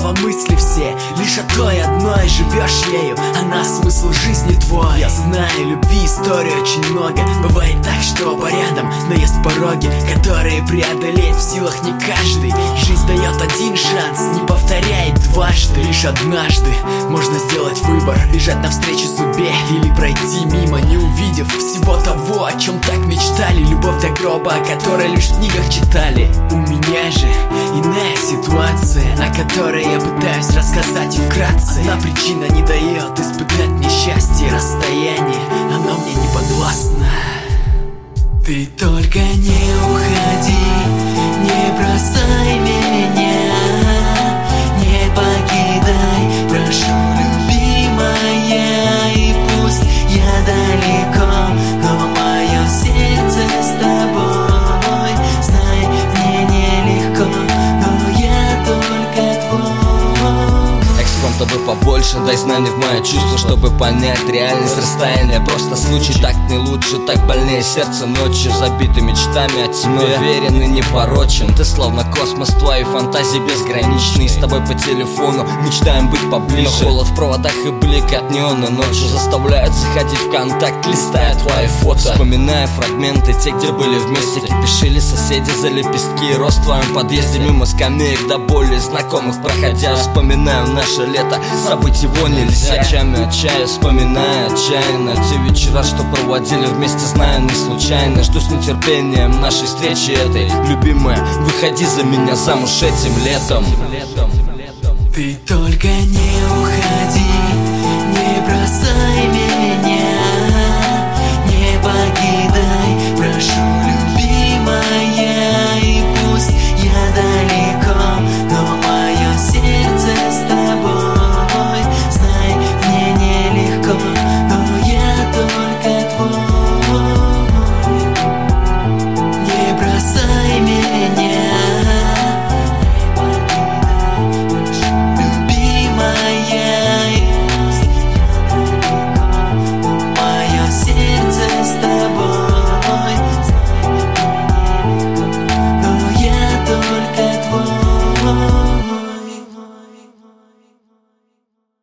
слова, мысли все лишь о той одной. Живешь ею, она смысл жизни твой. Я знаю, любви истории очень много. Бывает так, что оба рядом, но есть пороги, которые преодолеть в силах не каждый. Жизнь дает один шанс, не повторяет дважды. Лишь однажды можно сделать выбор: бежать навстречу судьбе или пройти мимо, не увидев всего того, о чем так мечтали. Любовь до гроба, о которой лишь в книгах читали. У меня же иная ситуация, о которой я пытаюсь рассказать вкратце. Одна причина не дает испытать мне счастье: расстояние, оно мне не подвластно. Ты только не уходи, не бросай меня, не покидай, прошу, любимая. И пусть я далеко, но мое сердце с тобой. Знай, мне нелегко, но я только твой. Экспромта бы побольше, дай знаний в мое чувство, чтобы понять реальность расстояния. Просто случай так не лучше, так больнее сердце ночью, забиты мечтами о тебе. Уверен и непорочен, ты словно космос, твои фантазии безграничны. И с тобой по телефону мечтаем быть поближе. Но холод в проводах и блик от неона ночью заставляют заходить в контакт, листая твои фото. Вспоминая фрагменты, те, где были вместе. Кипишили соседи за лепестки, рост в твоем подъезде. Мимо скамеек до боли знакомых проходя, вспоминаю наше лето, забыть его нельзя. Ночами отчаясь, вспоминая отчаянно те вечера, что проводили вместе, зная не случайно. Жду с нетерпением нашей встречи этой. Любимая, выходи за меня замуж этим летом. Ты только не уходи,